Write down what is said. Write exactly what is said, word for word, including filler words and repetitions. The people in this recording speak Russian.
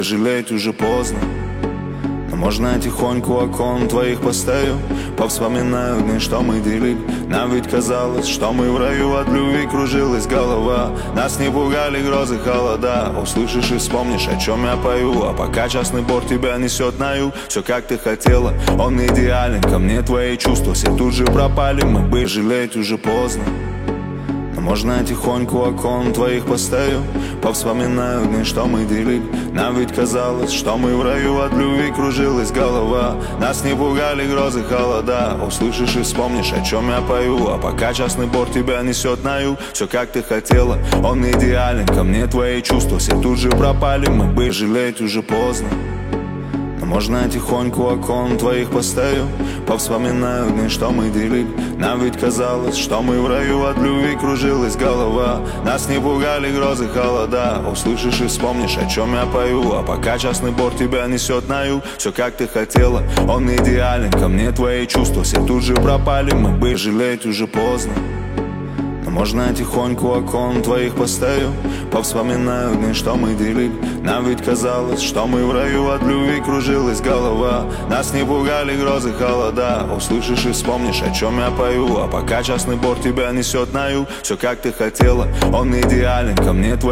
Жалеть уже поздно, но можно я тихоньку окон твоих постою, повспоминаю дни, что мы делили. Нам ведь казалось, что мы в раю, от любви кружилась голова. Нас не пугали грозы, холода. Услышишь и вспомнишь, о чем я пою. А пока частный борт тебя несет на юг, все как ты хотела, он идеален. Ко мне твои чувства все тут же пропали. Мы бы жалеть уже поздно, но можно я тихоньку окон твоих постою, повспоминаю дни, что мы делили. Нам ведь казалось, что мы в раю, от любви кружилась голова. Нас не пугали грозы, холода. Услышишь и вспомнишь, о чем я пою. А пока частный борт тебя несет на юг, все как ты хотела, он идеален. Ко мне твои чувства все тут же пропали. Мы бы жалеть уже поздно, но можно я тихоньку окон твоих постою, повспоминаю дни, что мы делили. Нам ведь казалось, что мы в раю, от любви кружилась голова. Нас не пугали грозы, холода. Услышишь и вспомнишь, о чем я пою. А пока частный борт тебя несет на юг, все как ты хотела, он идеален. Ко мне твои чувства все тут же пропали. Мы бы жалеть уже поздно, но можно я тихоньку окон твоих постою, повспоминаю дни, что мы делили. Нам ведь казалось, что мы в раю, от любви кружилась голова. Нас не пугали грозы, холода. Услышишь и вспомнишь, о чем я пою. А пока частный борт тебя несет на юг, все как ты хотела, он идеален. Ко мне твои